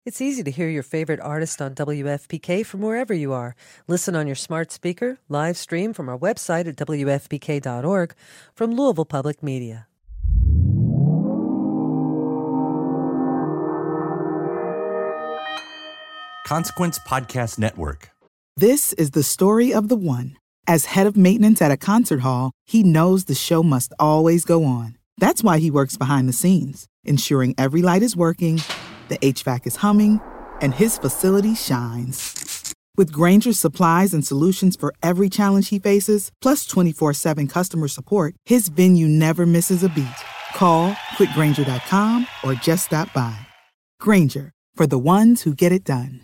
It's easy to hear your favorite artist on WFPK from wherever you are. Listen on your smart speaker, live stream from our website at WFPK.org, from Louisville Public Media. Consequence Podcast Network. This is the story of the one. As head of maintenance at a concert hall, he knows the show must always go on. That's why he works behind the scenes, ensuring every light is working, the HVAC is humming, and his facility shines. With Grainger's supplies and solutions for every challenge he faces, plus 24/7 customer support, his venue never misses a beat. Call quickgrainger.com or just stop by. Grainger, for the ones who get it done.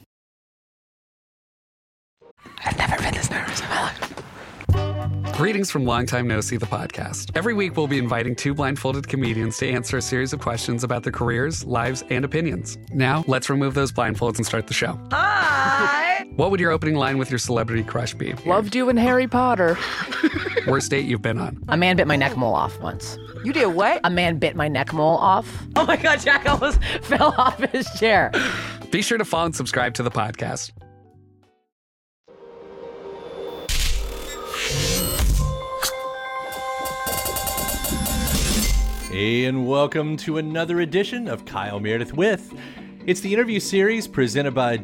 I've never been this nervous in my life. Greetings from Long Time No See, the podcast. Every week, we'll be inviting two blindfolded comedians to answer a series of questions about their careers, lives, and opinions. Now, let's remove those blindfolds and start the show. Hi! What would your opening line with your celebrity crush be? Loved you in Harry Potter. Worst date you've been on? A man bit my neck mole off once. You did what? A man bit my neck mole off. Oh my God, Jack almost fell off his chair. Be sure to follow and subscribe to the podcast. Hey, and welcome to another edition of Kyle Meredith With. It's the interview series presented by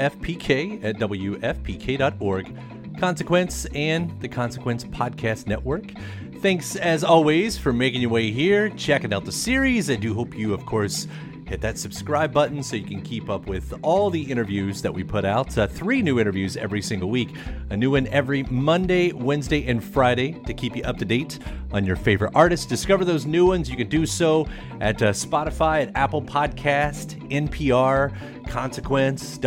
WFPK at WFPK.org, Consequence, and the Consequence Podcast Network. Thanks, as always, for making your way here, checking out the series. I do hope you, of course, hit that subscribe button so you can keep up with all the interviews that we put out. 3 new interviews every single week. A new one every Monday, Wednesday, and Friday to keep you up to date on your favorite artists. Discover those new ones. You can do so at Spotify, at Apple Podcast, NPR, Consequence,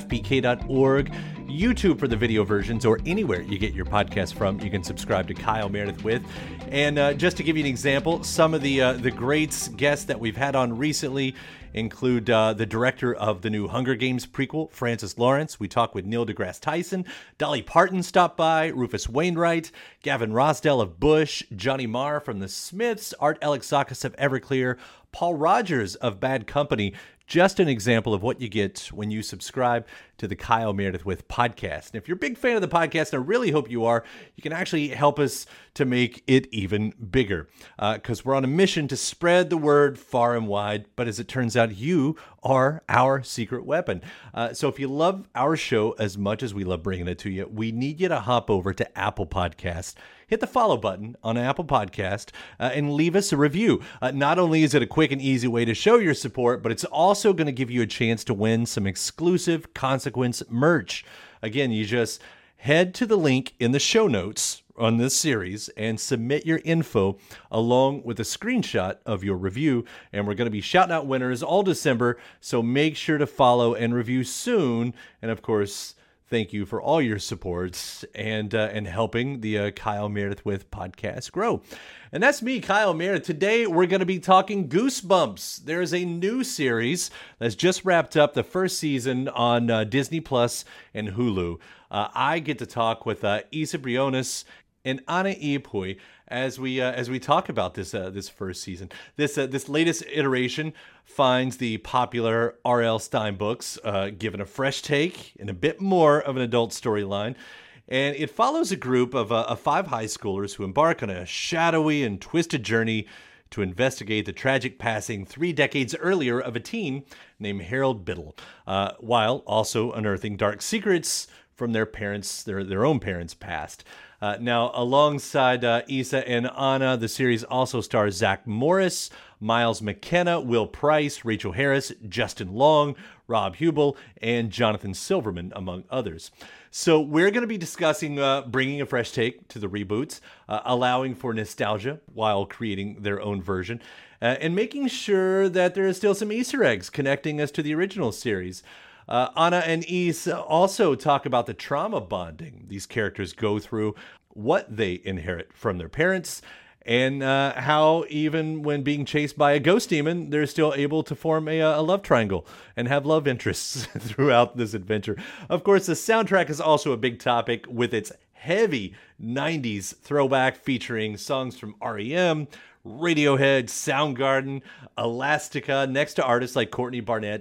WFPK.org, YouTube for the video versions, or anywhere you get your podcast from. You can subscribe to Kyle Meredith With. And just to give you an example, some of the great guests that we've had on recently include the director of the new Hunger Games prequel, Francis Lawrence. We talked with Neil deGrasse Tyson. Dolly Parton stopped by, Rufus Wainwright, Gavin Rossdale of Bush, Johnny Marr from The Smiths, Art Alexakis of Everclear, Paul Rogers of Bad Company. Just an example of what you get when you subscribe to the Kyle Meredith With podcast. And if you're a big fan of the podcast, and I really hope you are, you can actually help us to make it even bigger. Because we're on a mission to spread the word far and wide. But as it turns out, you are our secret weapon. So if you love our show as much as we love bringing it to you, we need you to hop over to Apple Podcasts. Hit the follow button on Apple Podcast and leave us a review. Not only is it a quick and easy way to show your support, but it's also going to give you a chance to win some exclusive Consequence merch. Again, you just head to the link in the show notes on this series and submit your info along with a screenshot of your review. And we're going to be shouting out winners all December, so make sure to follow and review soon. And of course, thank you for all your supports and helping the Kyle Meredith With podcast grow. And that's me, Kyle Meredith. Today, we're going to be talking Goosebumps. There is a new series that's just wrapped up the first season on Disney Plus and Hulu. I get to talk with Isa Briones and Anna Iapui as we talk about this first season. This latest iteration finds the popular R.L. Stine books given a fresh take and a bit more of an adult storyline. And it follows a group of 5 high schoolers who embark on a shadowy and twisted journey to investigate the tragic passing 3 decades earlier of a teen named Harold Biddle, while also unearthing dark secrets from their parents, their own parents' past. Now, alongside Isa and Anna, the series also stars Zach Morris, Miles McKenna, Will Price, Rachel Harris, Justin Long, Rob Hubel, and Jonathan Silverman, among others. So we're going to be discussing bringing a fresh take to the reboots, allowing for nostalgia while creating their own version, and making sure that there are still some Easter eggs connecting us to the original series. Anna and Isa also talk about the trauma bonding these characters go through, what they inherit from their parents, and how even when being chased by a ghost demon, they're still able to form a love triangle and have love interests throughout this adventure. Of course, the soundtrack is also a big topic with its heavy 90s throwback featuring songs from R.E.M., Radiohead, Soundgarden, Elastica, next to artists like Courtney Barnett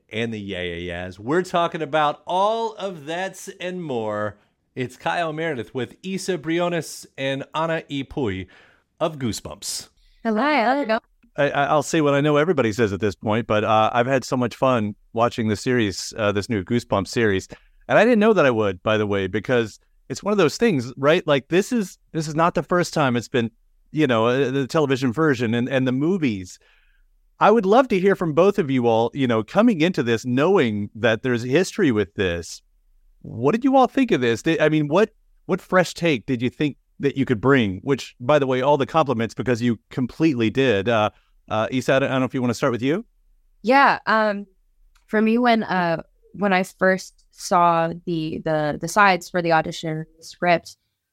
and the yeah-yeah-yeahs. We're talking about all of that and more. It's Kyle Meredith with Isa Briones and Anna E. Pui of Goosebumps. Hello. I'll say what I know everybody says at this point, but I've had so much fun watching the series, this new Goosebumps series. And I didn't know that I would, by the way, because it's one of those things, right? Like this is not the first time it's been, the television version and the movies. I would love to hear from both of you all, coming into this, knowing that there's history with this. What did you all think of this? What fresh take did you think that you could bring? Which, by the way, all the compliments, because you completely did. Isa, I don't know if you want to start with you. Yeah. For me, when I first saw the sides for the audition script,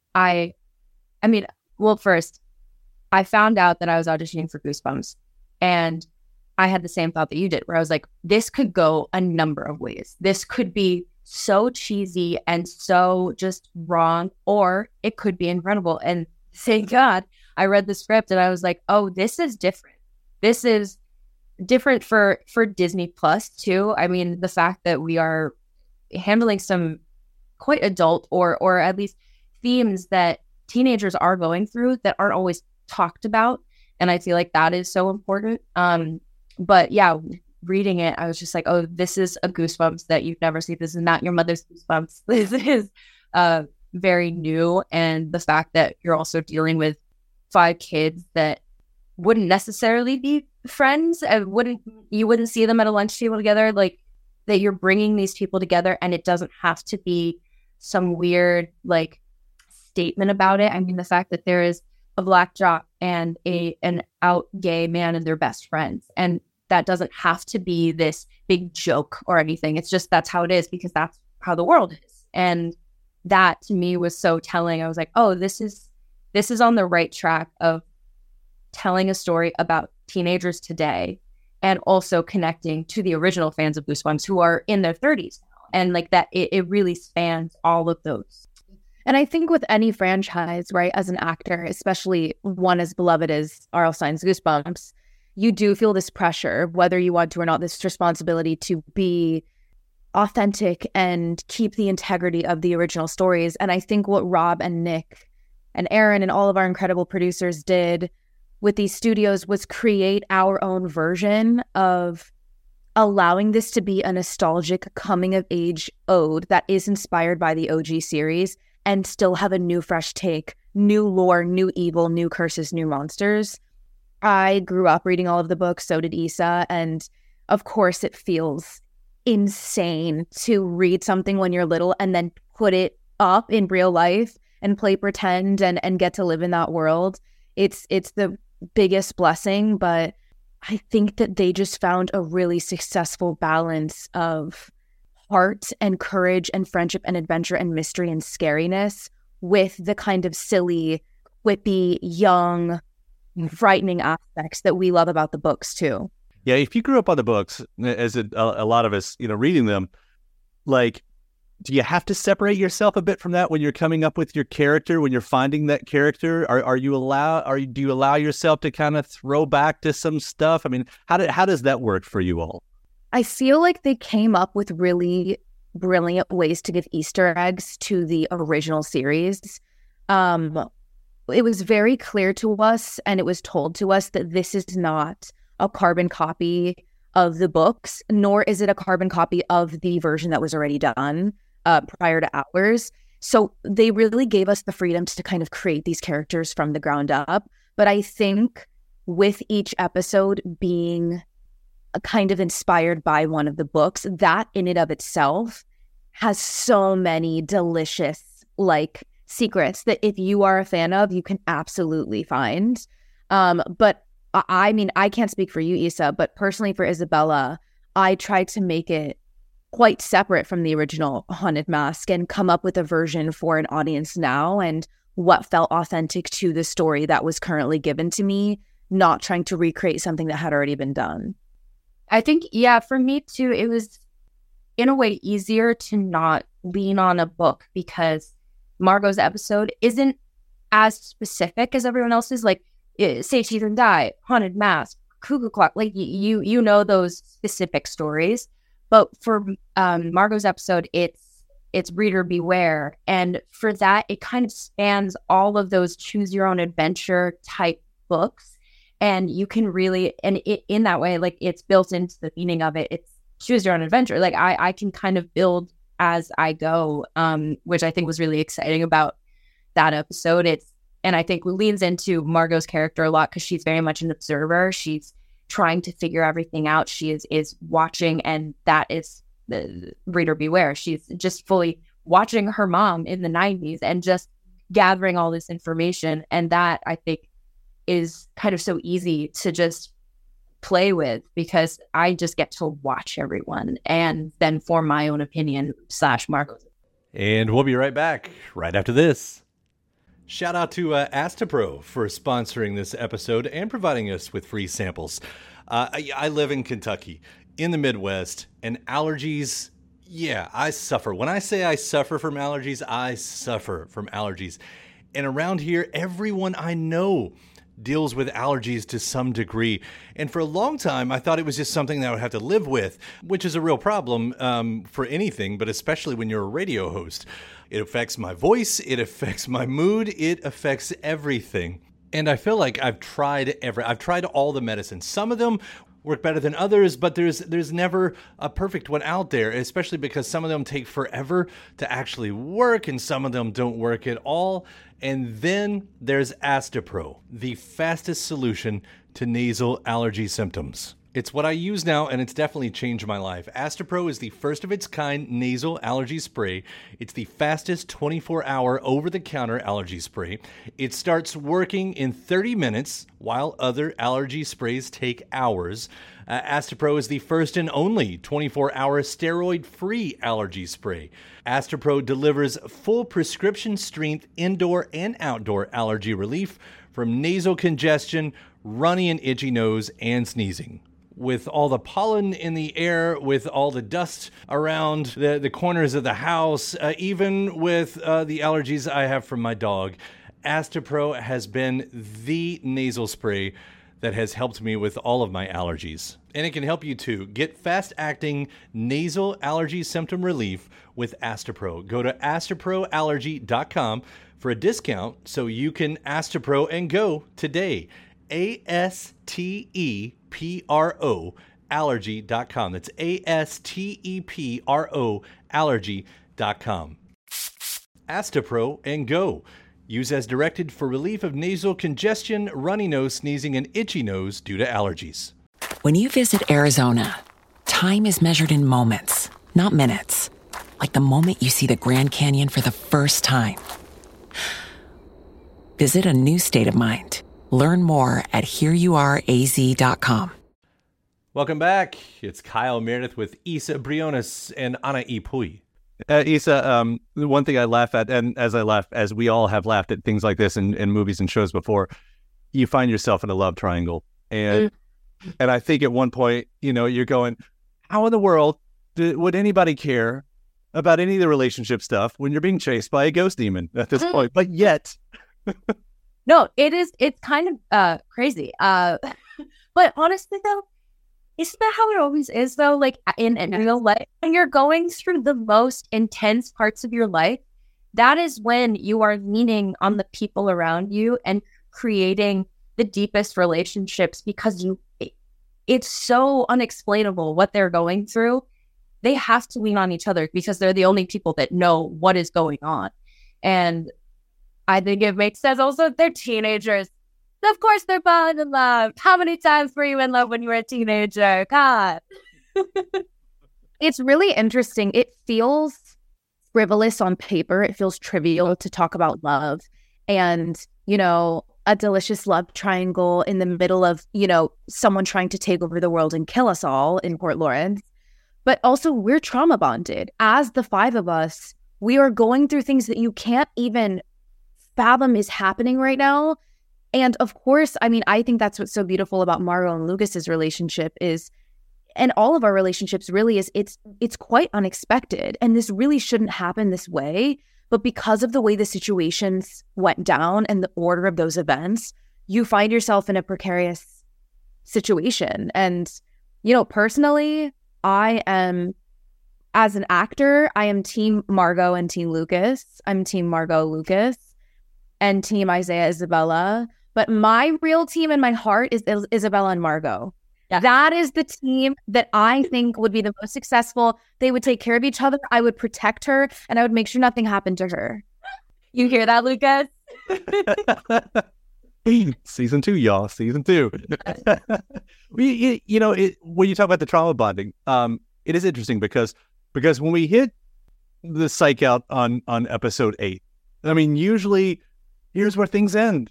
first I found out that I was auditioning for Goosebumps, and I had the same thought that you did, where I was like, this could go a number of ways. This could be so cheesy and so just wrong, or it could be incredible. And thank God I read the script and I was like, oh, this is different. This is different for Disney Plus too. I mean, the fact that we are handling some quite adult or at least themes that teenagers are going through that aren't always talked about. And I feel like that is so important. But yeah, reading it, I was just like, oh, this is a Goosebumps that you've never seen. This is not your mother's Goosebumps. This is very new. And the fact that you're also dealing with 5 kids that wouldn't necessarily be friends, and you wouldn't see them at a lunch table together, like that you're bringing these people together, and it doesn't have to be some weird like statement about it. I mean, the fact that there is a black jock and an out gay man and they're best friends, and that doesn't have to be this big joke or anything. It's just that's how it is, because that's how the world is. And that to me was so telling. I was like, oh, this is on the right track of telling a story about teenagers today, and also connecting to the original fans of Goosebumps who are in their 30s now. And like that, it really spans all of those. And I think with any franchise, right, as an actor, especially one as beloved as R.L. Stine's Goosebumps, you do feel this pressure, whether you want to or not, this responsibility to be authentic and keep the integrity of the original stories. And I think what Rob and Nick and Aaron and all of our incredible producers did with these studios was create our own version of allowing this to be a nostalgic coming-of-age ode that is inspired by the OG series, and still have a new fresh take, new lore, new evil, new curses, new monsters. I grew up reading all of the books, so did Isa, and of course it feels insane to read something when you're little and then put it up in real life and play pretend and get to live in that world. It's the biggest blessing, but I think that they just found a really successful balance of heart and courage and friendship and adventure and mystery and scariness with the kind of silly, quippy, young, frightening aspects that we love about the books too. Yeah, if you grew up on the books, as a lot of us, reading them, like, do you have to separate yourself a bit from that when you're coming up with your character, when you're finding that character? Do you allow yourself to kind of throw back to some stuff? I mean, how does that work for you all? I feel like they came up with really brilliant ways to give Easter eggs to the original series. It was very clear to us, and it was told to us, that this is not a carbon copy of the books, nor is it a carbon copy of the version that was already done prior to ours. So they really gave us the freedom to kind of create these characters from the ground up. But I think with each episode being kind of inspired by one of the books, that in and of itself has so many delicious like secrets that if you are a fan of, you can absolutely find. But I mean, I can't speak for you, Isa, but personally for Isabella, I tried to make it quite separate from the original Haunted Mask and come up with a version for an audience now and what felt authentic to the story that was currently given to me, not trying to recreate something that had already been done. I think, yeah, for me too, it was in a way easier to not lean on a book, because Margot's episode isn't as specific as everyone else's. Like, Say Cheese and Die, Haunted Mask, Cuckoo Clock, like you know those specific stories. But for Margot's episode, it's reader beware. And for that, it kind of spans all of those choose your own adventure type books. And you can really, and in that way, like it's built into the meaning of it. It's choose your own adventure. Like I can kind of build as I go, which I think was really exciting about that episode. And I think leans into Margot's character a lot because she's very much an observer. She's trying to figure everything out. She is watching, and that is the reader beware. She's just fully watching her mom in the 90s and just gathering all this information. And that, I think, is kind of so easy to just play with because I just get to watch everyone and then form my own opinion / Margot's. And we'll be right back right after this. Shout out to Astapro for sponsoring this episode and providing us with free samples. I live in Kentucky, in the Midwest, and allergies, yeah, I suffer. When I say I suffer from allergies, I suffer from allergies. And around here, everyone I know deals with allergies to some degree. And for a long time, I thought it was just something that I would have to live with, which is a real problem for anything, but especially when you're a radio host. It affects my voice, it affects my mood, it affects everything. And I feel like I've tried all the medicines. Some of them work better than others, but there's never a perfect one out there, especially because some of them take forever to actually work and some of them don't work at all. And then there's Astapro, the fastest solution to nasal allergy symptoms. It's what I use now, and it's definitely changed my life. Astapro is the first of its kind nasal allergy spray. It's the fastest 24-hour over-the-counter allergy spray. It starts working in 30 minutes, while other allergy sprays take hours. Astapro is the first and only 24-hour steroid-free allergy spray. Astapro delivers full prescription strength indoor and outdoor allergy relief from nasal congestion, runny and itchy nose, and sneezing. With all the pollen in the air, with all the dust around the corners of the house, even with the allergies I have from my dog, Astapro has been the nasal spray that has helped me with all of my allergies. And it can help you too. Get fast-acting nasal allergy symptom relief with Astapro. Go to astaproallergy.com for a discount so you can Astapro and go today. ASTEPRO allergy.com. That's ASTEPRO allergy.com. Astapro and go. Use as directed for relief of nasal congestion, runny nose, sneezing, and itchy nose due to allergies. When you visit Arizona, time is measured in moments, not minutes. Like the moment you see the Grand Canyon for the first time. Visit a new state of mind. Learn more at hereyouareaz.com. Welcome back. It's Kyle Meredith with Isa Briones and Ana Ipui. Isa, the one thing I laugh at, and as we all have laughed at things like this in movies and shows before, you find yourself in a love triangle. And I think at one point, you're going, how in the world would anybody care about any of the relationship stuff when you're being chased by a ghost demon at this point? But yet... No, it's kind of crazy. But honestly, though, isn't that how it always is, though? Like in real life, when you're going through the most intense parts of your life, that is when you are leaning on the people around you and creating the deepest relationships because it's so unexplainable what they're going through. They have to lean on each other because they're the only people that know what is going on. And I think it makes sense. Also, they're teenagers. Of course, they're falling in love. How many times were you in love when you were a teenager? God. It's really interesting. It feels frivolous on paper. It feels trivial to talk about love and, a delicious love triangle in the middle of, someone trying to take over the world and kill us all in Port Lawrence. But also, we're trauma bonded. As the five of us, we are going through things that you can't even fathom is happening right now. And of course, I think that's what's so beautiful about Margot and Lucas's relationship is, and all of our relationships really is, it's quite unexpected. And this really shouldn't happen this way. But because of the way the situations went down and the order of those events, you find yourself in a precarious situation. And, personally, I am, as an actor, I am Team Margot and Team Lucas. I'm Team Margot Lucas and Team Isaiah Isabella. But my real team in my heart is Isabella and Margot. Yeah. That is the team that I think would be the most successful. They would take care of each other. I would protect her, and I would make sure nothing happened to her. You hear that, Lucas? Season 2, y'all. Season 2. When you talk about the trauma bonding, it is interesting because when we hit the psych out on episode 8, I mean, usually here's where things end.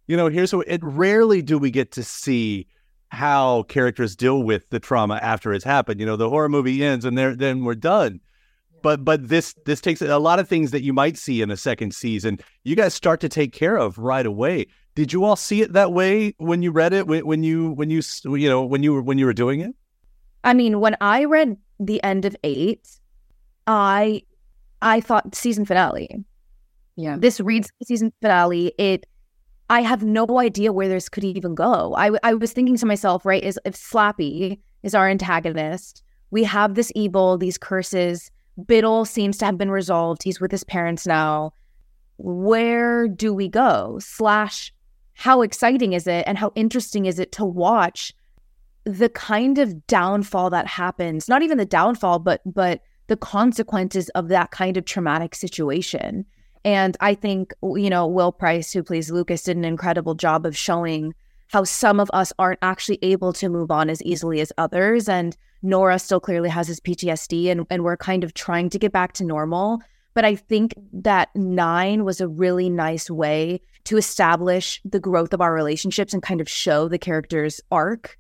Rarely do we get to see how characters deal with the trauma after it's happened. The horror movie ends and then we're done. But this takes a lot of things that you might see in a second season. You guys start to take care of right away. Did you all see it that way when you read it? When you were doing it? I mean, when I read the end of 8, I thought season finale. Yeah, this reads season finale. I have no idea where this could even go. I was thinking to myself, right, if Slappy is our antagonist, we have this evil, these curses. Biddle seems to have been resolved. He's with his parents now. Where do we go? / how exciting is it and how interesting is it to watch the kind of downfall that happens? Not even the downfall, but the consequences of that kind of traumatic situation. And I think, Will Price, who plays Lucas, did an incredible job of showing how some of us aren't actually able to move on as easily as others. And Nora still clearly has his PTSD, and we're kind of trying to get back to normal. But I think that 9 was a really nice way to establish the growth of our relationships and kind of show the characters' arcs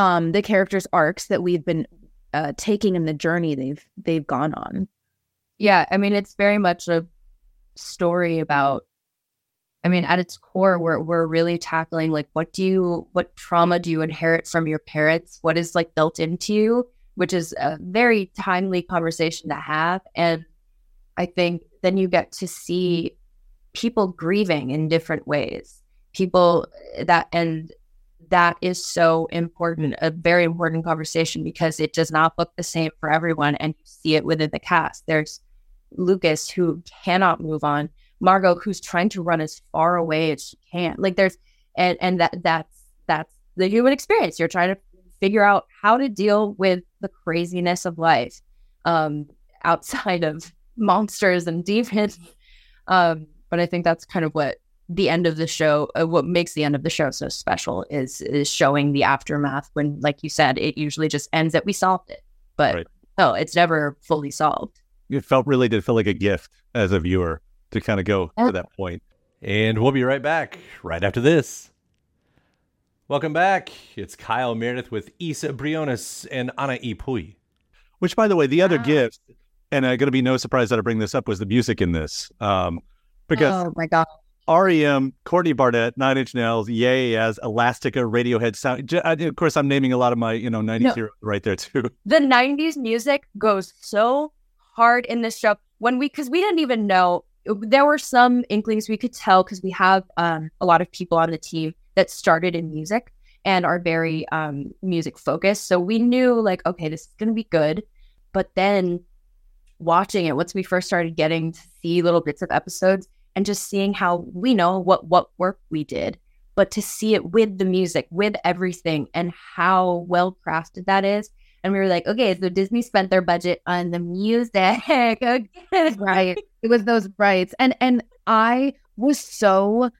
that we've been taking in the journey they've gone on. Yeah, I mean, it's very much a story about, at its core, we're really tackling like what trauma do you inherit from your parents? What is like built into you, which is a very timely conversation to have. And I think then you get to see people grieving in different ways. That is so important, a very important conversation, because it does not look the same for everyone, and you see it within the cast. There's Lucas, who cannot move on. Margot, who's trying to run as far away as she can. Like that's the human experience. You're trying to figure out how to deal with the craziness of life, outside of monsters and demons. But I think that's kind of what the end of the show, what makes the end of the show so special is showing the aftermath. When, like you said, it usually just ends that we solved it, but right. No, it's never fully solved. It did feel like a gift as a viewer to kind of go to that point. And we'll be right back right after this. Welcome back. It's Kyle Meredith with Isa Briones and Ana Ipui. Which, by the way, the other gift, and going to be no surprise that I bring this up, was the music in this. Because oh my God. REM, Courtney Barnett, Nine Inch Nails, Ye as Elastica, Radiohead sound. Of course, I'm naming a lot of my 90s heroes right there too. The 90s music goes so hard in this show because we didn't even know. There were some inklings we could tell, because we have a lot of people on the team that started in music and are very music focused. So we knew like, okay, this is going to be good. But then watching it, once we first started getting to see little bits of episodes and just seeing how we know what work we did, but to see it with the music, with everything, and how well crafted that is. And we were like, okay, so Disney spent their budget on the music. Right. It was those rights. And I was so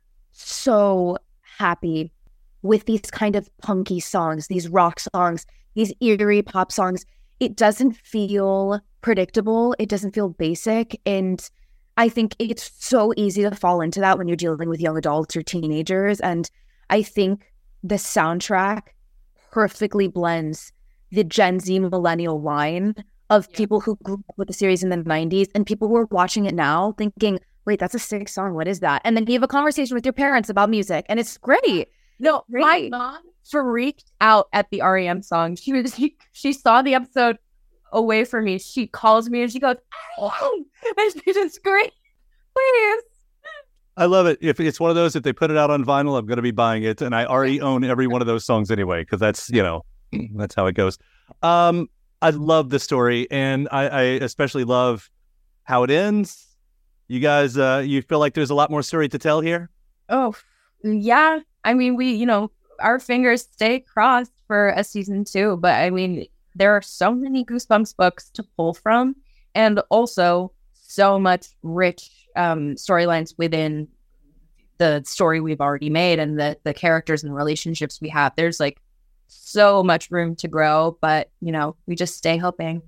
happy with these kind of punky songs, these rock songs, these eerie pop songs. It doesn't feel predictable. It doesn't feel basic. And I think it's so easy to fall into that when you're dealing with young adults or teenagers. And I think the soundtrack perfectly blends the Gen Z millennial line of people who grew up with the series in the 90s and people who are watching it now thinking, wait, that's a sick song. What is that? And then you have a conversation with your parents about music, and it's great. No, my mom freaked out at the REM song. She saw the episode away from me. She calls me and she goes, oh, and she just screams, please. I love it. If it's one of those, if they put it out on vinyl, I'm going to be buying it. And I already own every one of those songs anyway, because that's, that's how it goes. I love the story, and I especially love how it ends. You guys, you feel like there's a lot more story to tell here? Oh, yeah. I mean, our fingers stay crossed for a season 2, but I mean, there are so many Goosebumps books to pull from, and also so much rich storylines within the story we've already made and the characters and relationships we have. There's like so much room to grow, but we just stay hoping.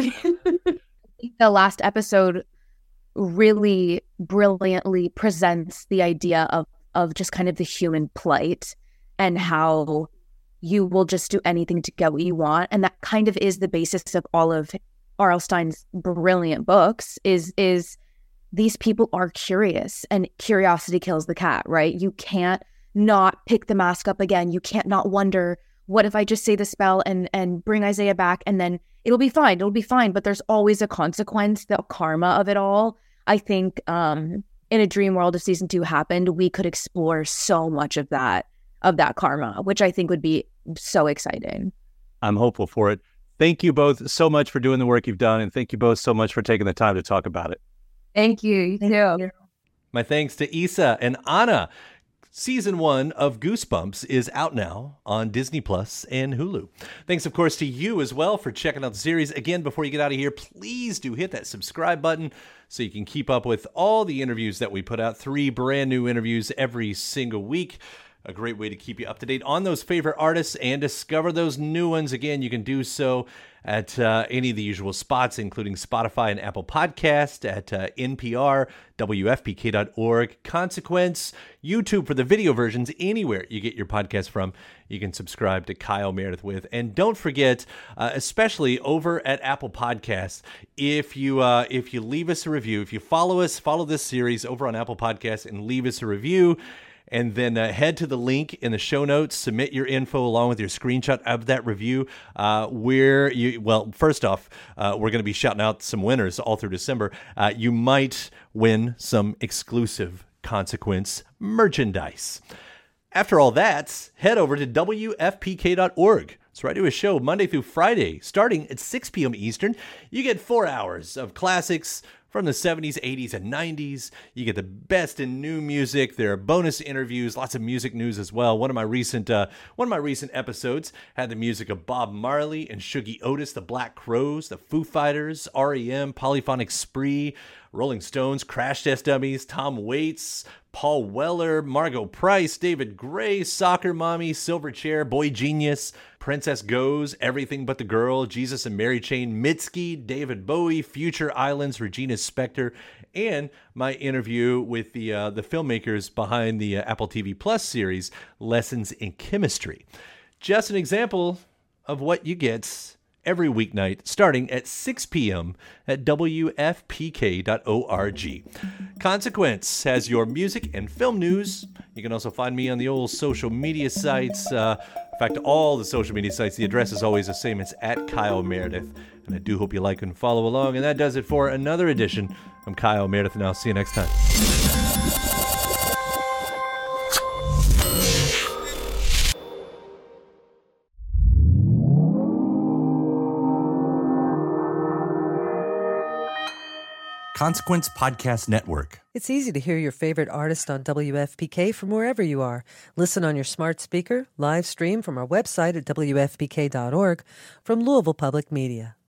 The last episode really brilliantly presents the idea of just kind of the human plight and how you will just do anything to get what you want. And that kind of is the basis of all of R.L. Stine's brilliant books is these people are curious, and curiosity kills the cat, right? You can't not pick the mask up again. You can't not wonder, what if I just say the spell and bring Isaiah back, and then it'll be fine. It'll be fine. But there's always a consequence, the karma of it all. I think in a dream world, if season 2 happened, we could explore so much of that karma, which I think would be so exciting. I'm hopeful for it. Thank you both so much for doing the work you've done, and thank you both so much for taking the time to talk about it. Thank you. You too. My thanks to Isa and Anna. Season 1 of Goosebumps is out now on Disney Plus and Hulu. Thanks, of course, to you as well for checking out the series. Again, before you get out of here, please do hit that subscribe button so you can keep up with all the interviews that we put out. 3 brand new interviews every single week. A great way to keep you up to date on those favorite artists and discover those new ones. Again, you can do so at any of the usual spots, including Spotify and Apple Podcast, at NPR, WFPK.org, Consequence, YouTube for the video versions, anywhere you get your podcast from. You can subscribe to Kyle Meredith With. And don't forget, especially over at Apple Podcasts, if you leave us a review, if you follow this series over on Apple Podcasts and leave us a review, and then head to the link in the show notes, submit your info along with your screenshot of that review. First off, we're going to be shouting out some winners all through December. You might win some exclusive Consequence merchandise. After all that, head over to WFPK.org. That's where I do a show Monday through Friday, starting at 6 p.m. Eastern. You get 4 hours of classics from the 70s, 80s, and 90s. You get the best in new music. There are bonus interviews, lots of music news as well. One of my recent episodes had the music of Bob Marley and Shuggie Otis, the Black Crowes, the Foo Fighters, REM, Polyphonic Spree, Rolling Stones, Crash Test Dummies, Tom Waits, Paul Weller, Margot Price, David Gray, Soccer Mommy, Silverchair, Boy Genius, Princess Goes, Everything But the Girl, Jesus and Mary Chain, Mitski, David Bowie, Future Islands, Regina Spektor, and my interview with the filmmakers behind the Apple TV Plus series, Lessons in Chemistry. Just an example of what you get every weeknight starting at 6 p.m. at WFPK.org. Consequence has your music and film news. You can also find me on the old social media sites. In fact, all the social media sites, the address is always the same. It's at Kyle Meredith. And I do hope you like and follow along. And that does it for another edition. I'm Kyle Meredith, and I'll see you next time. Consequence Podcast Network. It's easy to hear your favorite artist on WFPK from wherever you are. Listen on your smart speaker, live stream from our website at WFPK.org, from Louisville Public Media.